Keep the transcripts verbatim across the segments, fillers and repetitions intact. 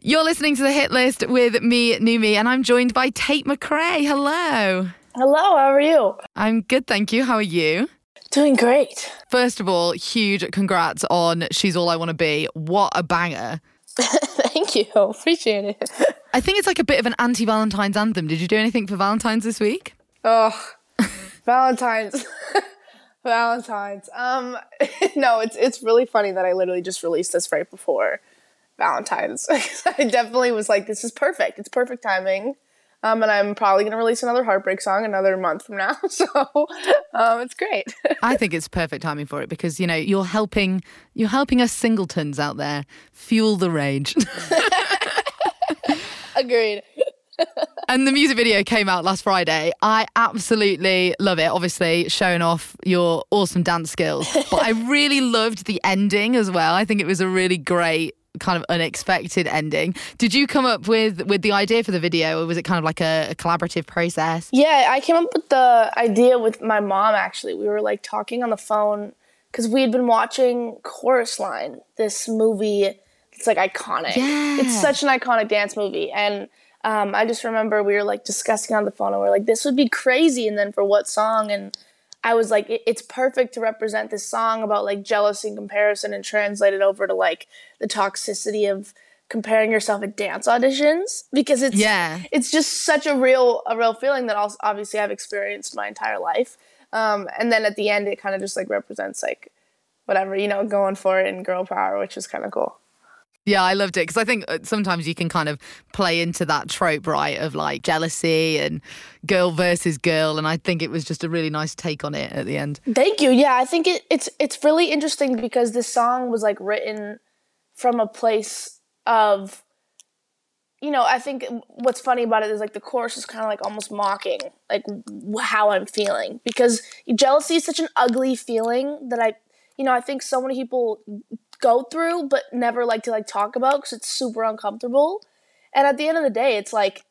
You're listening to The Hit List with me, Numi, and I'm joined by Tate McRae. Hello. Hello, how are you? I'm good, thank you. How are you? Doing great. First of all, huge congrats on She's All I Want to Be. What a banger. Thank you. Appreciate it. I think it's like a bit of an anti-Valentine's anthem. Did you do anything for Valentine's this week? Oh, Valentine's. Valentine's. Um, no, it's it's really funny that I literally just released this right before Valentine's. I definitely was like, this is perfect. It's perfect timing. Um, and I'm probably going to release another heartbreak song another month from now. So um, it's great. I think it's perfect timing for it because, you know, you're helping you're helping us singletons out there fuel the rage. Agreed. And the music video came out last Friday. I absolutely love it. Obviously, showing off your awesome dance skills. But I really loved the ending as well. I think it was a really great kind of unexpected ending. Did you come up with with the idea for the video, or was it kind of like a, a collaborative process? Yeah, I came up with the idea with my mom, actually. We were like talking on the phone because we had been watching Chorus Line, this movie. It's like iconic. Yeah. It's such an iconic dance movie. And um, I just remember we were like discussing on the phone and we are like, this would be crazy. And then for what song? And I was like, it's perfect to represent this song about like jealousy and comparison and translate it over to like the toxicity of comparing yourself at dance auditions, because it's yeah. it's just such a real a real feeling that also obviously I've experienced my entire life. Um, and then at the end, it kind of just like represents like whatever, you know, going for it in girl power, which is kind of cool. Yeah, I loved it because I think sometimes you can kind of play into that trope, right, of like jealousy and girl versus girl, and I think it was just a really nice take on it at the end. Thank you. Yeah, I think it, it's it's really interesting because this song was like written from a place of, you know, I think what's funny about it is like the chorus is kind of like almost mocking like how I'm feeling, because jealousy is such an ugly feeling that I, you know, I think so many people go through but never like to like talk about because it's super uncomfortable. And at the end of the day, it's like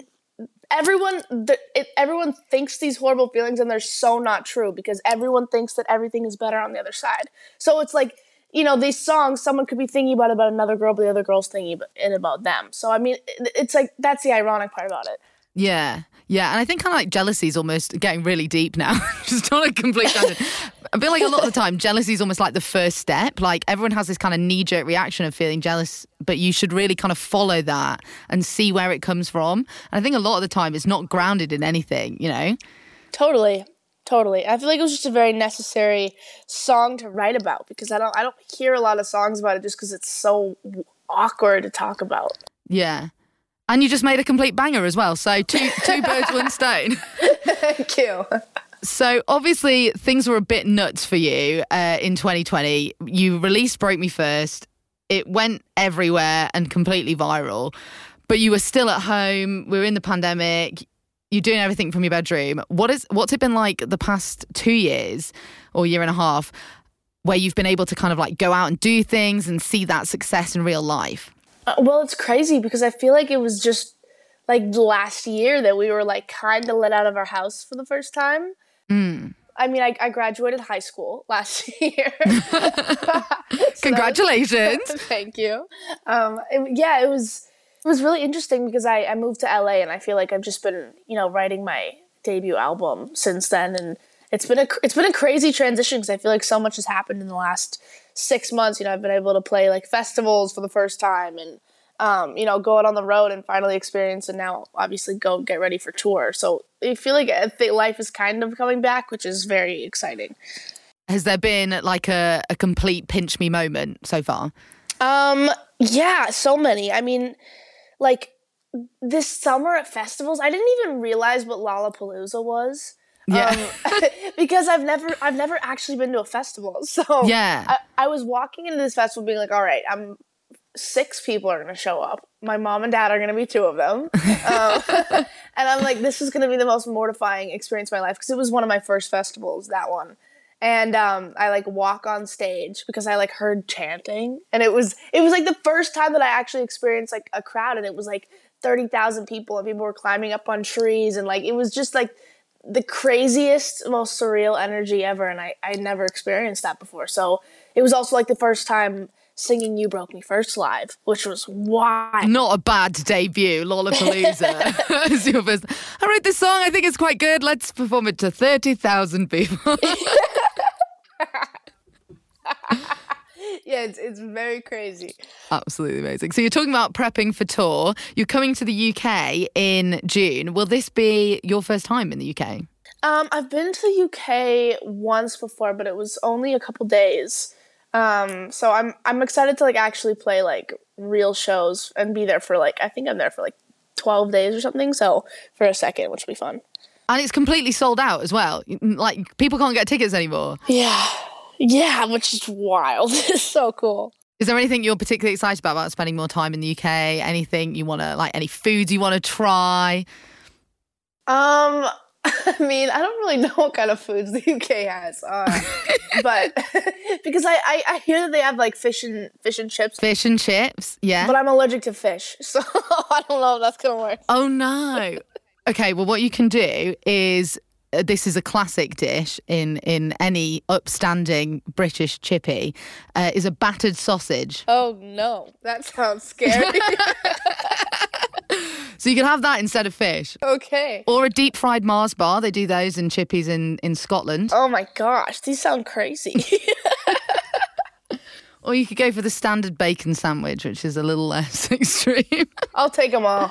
everyone the, it, everyone thinks these horrible feelings, and they're so not true because everyone thinks that everything is better on the other side. So it's like, you know, these songs, someone could be thinking about about another girl, but the other girl's thinking it about them. So I mean, it, it's like that's the ironic part about it. Yeah, yeah, and I think kind of like jealousy is almost getting really deep now. Just on a complete tangent. I feel like a lot of the time, jealousy is almost like the first step. Like everyone has this kind of knee-jerk reaction of feeling jealous, but you should really kind of follow that and see where it comes from. And I think a lot of the time it's not grounded in anything, you know? Totally, totally. I feel like it was just a very necessary song to write about because I don't, I don't hear a lot of songs about it just because it's so awkward to talk about. Yeah. And you just made a complete banger as well. So two two birds, one stone. Thank you. So obviously things were a bit nuts for you uh, in twenty twenty. You released Broke Me First. It went everywhere and completely viral. But you were still at home. We were in the pandemic. You're doing everything from your bedroom. What is what's it been like the past two years or year and a half where you've been able to kind of like go out and do things and see that success in real life? Uh, well, it's crazy because I feel like it was just like last year that we were like kind of let out of our house for the first time. Mm. I mean, I, I graduated high school last year. so Congratulations. Was, thank you. Um, it, yeah, it was it was really interesting because I, I moved to L A and I feel like I've just been, you know, writing my debut album since then. And it's been a, it's been a crazy transition because I feel like so much has happened in the last six months. You know, I've been able to play like festivals for the first time and, um, you know, go out on the road and finally experience, and now obviously go get ready for tour. So I feel like I think life is kind of coming back, which is very exciting. Has there been like a, a complete pinch me moment so far? Um, yeah, so many. I mean, like this summer at festivals, I didn't even realize what Lollapalooza was. Yeah. Um, because I've never, I've never actually been to a festival. So yeah, I, I was walking into this festival being like, all right, I'm six people are going to show up. My mom and dad are going to be two of them. um, and I'm like, this is going to be the most mortifying experience of my life because it was one of my first festivals, that one. And um, I like walk on stage because I like heard chanting, and it was it was like the first time that I actually experienced like a crowd, and it was like thirty thousand people, and people were climbing up on trees, and like it was just like the craziest, most surreal energy ever, and I I never experienced that before. So it was also like the first time singing You Broke Me First live, which was wild. Not a bad debut, Lollapalooza. As your first. I wrote this song, I think it's quite good. Let's perform it to thirty thousand people. Yeah, it's, it's very crazy. Absolutely amazing. So you're talking about prepping for tour. You're coming to the U K in June. Will this be your first time in the U K? Um, I've been to the U K once before, but it was only a couple days. Um, so I'm I'm excited to like actually play like real shows and be there for like I think I'm there for like twelve days or something. So for a second, which will be fun. And it's completely sold out as well. Like people can't get tickets anymore. Yeah. Yeah, which is wild. It's so cool. Is there anything you're particularly excited about, about spending more time in the U K? Anything you want to, like, any foods you want to try? Um, I mean, I don't really know what kind of foods the U K has, uh, but because I, I, I hear that they have like fish and fish and chips. Fish and chips, yeah. But I'm allergic to fish, so I don't know if that's gonna work. Oh no. Okay, well, what you can do is. This is a classic dish in, in any upstanding British chippy, uh, is a battered sausage. Oh, no. That sounds scary. So you can have that instead of fish. Okay. Or a deep fried Mars bar. They do those in chippies in, in Scotland. Oh, my gosh. These sound crazy. Or you could go for the standard bacon sandwich, which is a little less extreme. I'll take them all.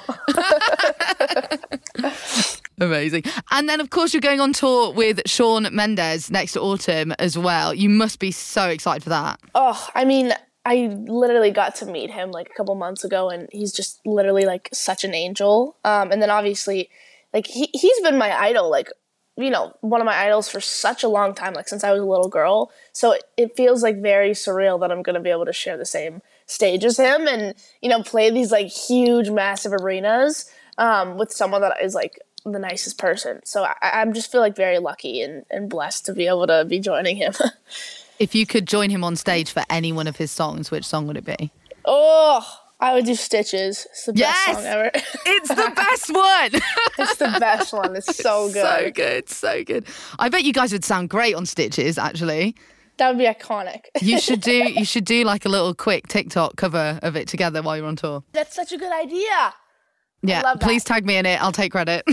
Amazing. And then, of course, you're going on tour with Shawn Mendes next autumn as well. You must be so excited for that. Oh, I mean, I literally got to meet him like a couple months ago, and he's just literally like such an angel. Um, and then obviously, like he he's been my idol, like, you know, one of my idols for such a long time, like since I was a little girl. So it, it feels like very surreal that I'm going to be able to share the same stage as him and, you know, play these like huge, massive arenas um, with someone that is like the nicest person. So I, I just feel like very lucky and, and blessed to be able to be joining him. If you could join him on stage for any one of his songs, which song would it be? Oh, I would do Stitches. It's the best yes! song ever. It's the best one. It's the best one. It's so good. So good, so good. I bet you guys would sound great on Stitches, actually. That would be iconic. You should do you should do like a little quick TikTok cover of it together while you're on tour. That's such a good idea. Yeah, please tag me in it. I'll take credit.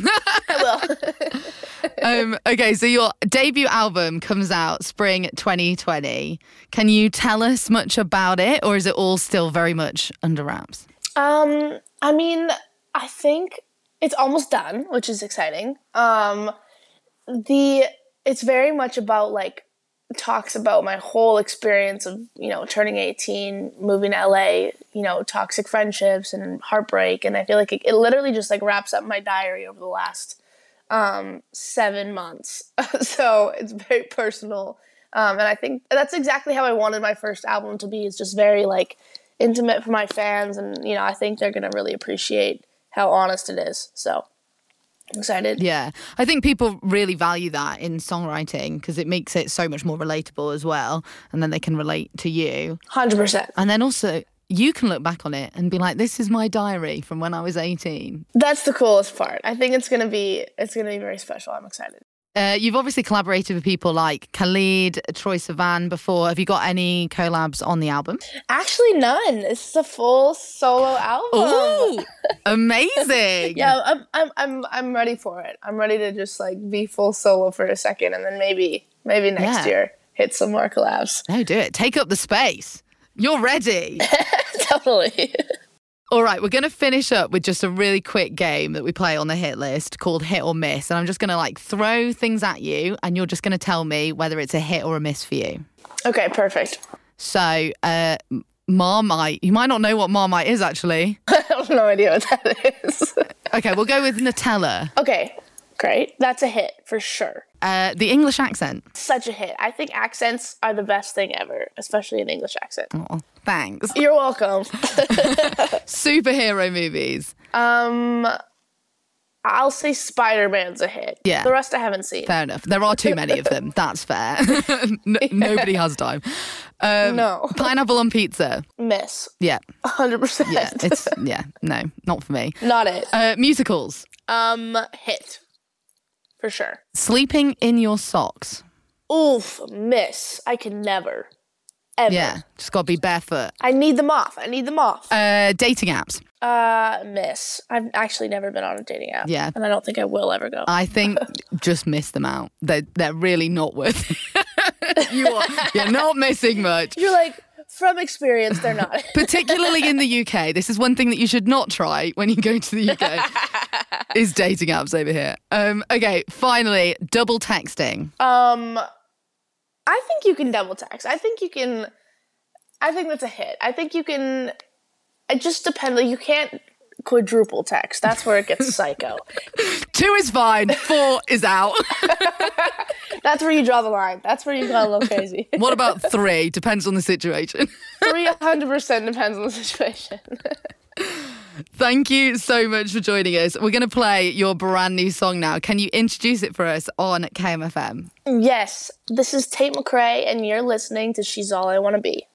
I will. um, okay, so your debut album comes out spring twenty twenty. Can you tell us much about it, or is it all still very much under wraps? Um, I mean, I think it's almost done, which is exciting. Um, the it's very much about like talks about my whole experience of, you know, turning eighteen, moving to L A, you know, toxic friendships and heartbreak. And I feel like it, it literally just like wraps up my diary over the last um, seven months. So it's very personal. Um, and I think that's exactly how I wanted my first album to be. It's just very like intimate for my fans. And, you know, I think they're going to really appreciate how honest it is. So I'm excited. Yeah, I think people really value that in songwriting because it makes it so much more relatable as well. And then they can relate to you. one hundred percent. And then also you can look back on it and be like, this is my diary from when I was eighteen. That's the coolest part. I think it's going to be, it's going to be very special. I'm excited. Uh, you've obviously collaborated with people like Khalid, Troye Sivan before. Have you got any collabs on the album? Actually, none. This is a full solo album. Ooh, amazing. Yeah, I'm, I'm, I'm, I'm ready for it. I'm ready to just like be full solo for a second, and then maybe, maybe next Yeah. year hit some more collabs. No, do it. Take up the space. You're ready. Totally. All right, we're going to finish up with just a really quick game that we play on the hit list called Hit or Miss. And I'm just going to like throw things at you and you're just going to tell me whether it's a hit or a miss for you. Okay, perfect. So, uh, Marmite. You might not know what Marmite is, actually. I have no idea what that is. Okay, we'll go with Nutella. Okay, great. That's a hit for sure. Uh, the English accent. Such a hit. I think accents are the best thing ever, especially an English accent. Oh, thanks. You're welcome. Superhero movies. Um, I'll say Spider-Man's a hit. Yeah. The rest I haven't seen. Fair enough. There are too many of them. That's fair. N- nobody has time. Um, No. Pineapple on pizza. Miss. Yeah. one hundred percent. Yeah. It's, yeah. No, not for me. Not it. Uh, musicals. Um, hit. For sure. Sleeping in your socks. Oof, miss. I could never, ever. Yeah, just got to be barefoot. I need them off. I need them off. Uh, dating apps. Uh, miss. I've actually never been on a dating app. Yeah. And I don't think I will ever go. I think just miss them out. They're, they're really not worth it. you are, you're not missing much. You're like, from experience, they're not. Particularly in the U K. This is one thing that you should not try when you go to the U K. Is dating apps over here. Um, okay, finally, double texting. Um, I think you can double text. I think you can, I think that's a hit. I think you can, it just depends. Like, you can't quadruple text. That's where it gets psycho. Two is fine. Four is out. That's where you draw the line. That's where you go a little crazy. What about three? Depends on the situation. three hundred percent depends on the situation. Thank you so much for joining us. We're going to play your brand new song now. Can you introduce it for us on K M F M? Yes. This is Tate McRae, and you're listening to She's All I Want to Be.